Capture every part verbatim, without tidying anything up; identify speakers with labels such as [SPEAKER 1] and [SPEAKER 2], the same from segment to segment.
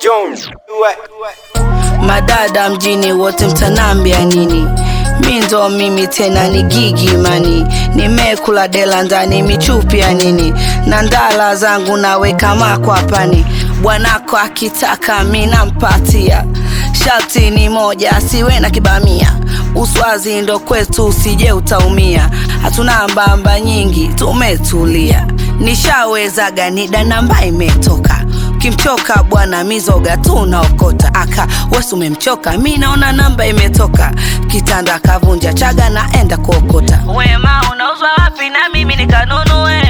[SPEAKER 1] Jones.
[SPEAKER 2] Madada mjini wote mtanambia nini? Mi ndo mimi tena ni gigi mani. Nimekula dela ndani michupi ya nini? Na ndala zangu naweka makwapani. Bwanako akitaka mi nampatia. Sharti ni moja asiwe na kibamia. Uswazi ndo kwetu usije utaumia. Hatuna mbamba nyingi tumetulia. Nishaweza ganida namba imetoka. Kimchoka bwana mizoga tunaokota. Aka wesu umemchoka mi naona namba imetoka. Kitanda kavunja chaga naenda kuokota. Wema unauzwa wapi na mimi nikanunue?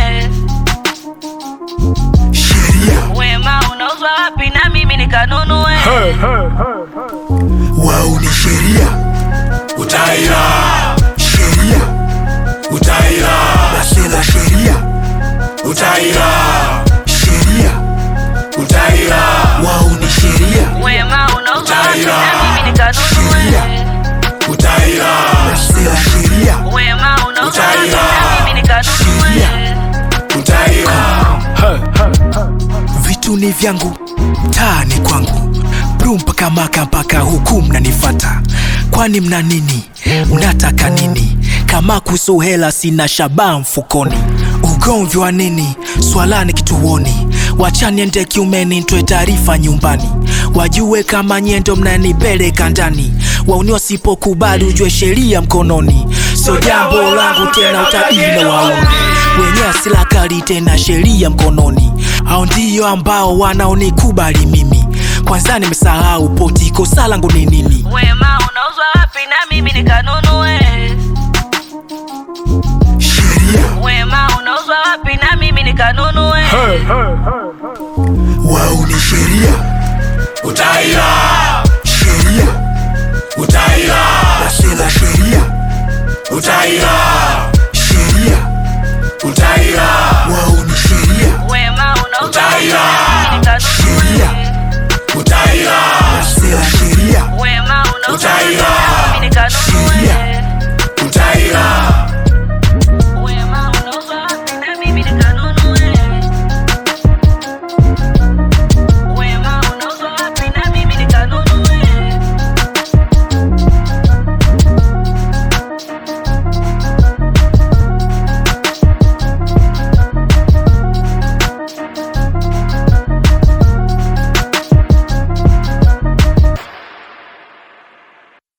[SPEAKER 3] Sheria.
[SPEAKER 2] Wema unauzwa wapi na mimi nikanunue?
[SPEAKER 3] Hey, hey, hey, hey. Wao ni sheria.
[SPEAKER 1] Utaira.
[SPEAKER 3] Sheria.
[SPEAKER 1] Utaira.
[SPEAKER 3] Nasema sheria.
[SPEAKER 1] Utaira.
[SPEAKER 3] Sheria.
[SPEAKER 1] Utaira.
[SPEAKER 3] Wao ni sheria.
[SPEAKER 2] Wema unauzwa wapi na mimi nikanunue?
[SPEAKER 1] Utaira.
[SPEAKER 3] Nasema sheria.
[SPEAKER 2] Wema unauzwa wapi na mimi nikanunue?
[SPEAKER 1] Utaira.
[SPEAKER 3] Vitu ni vyangu, taa ni kwangu. Bru mpaka maka mpaka huku mnanifata. Kwani mna nini? Mnataka nini? Kama kuhusu hela sina shaba mfukoni. Ugomvi wa nini? Swala ni kituoni. Wacha niende kiumeni nitoe taarifa nyumbani. Wajue kama nyendo mnanipeleka ndani. Wauni wasipokubali ujue sheria mkononi. Sio jambo langu tena utadili na wauni. Wenye asila kali tena sheria mkononi. Hao ndio ambao wanaonikubali mimi. Kwanza nimesahau poti kosa langu ni nini?
[SPEAKER 2] Wema unauzwa wapi na mimi nikanunue?
[SPEAKER 3] Sheria.
[SPEAKER 2] Wema unauzwa wapi na mimi nikanunue?
[SPEAKER 3] Wao ni sheria.
[SPEAKER 1] Utaira.
[SPEAKER 3] Sheria.
[SPEAKER 1] Utaira.
[SPEAKER 3] Nasema sheria.
[SPEAKER 1] Utaira.
[SPEAKER 3] Sheria.
[SPEAKER 1] Utaira.
[SPEAKER 3] Wao ni sheria.
[SPEAKER 2] Wema unauzwa wapi
[SPEAKER 1] Utaira.
[SPEAKER 2] na mimi nikanunue?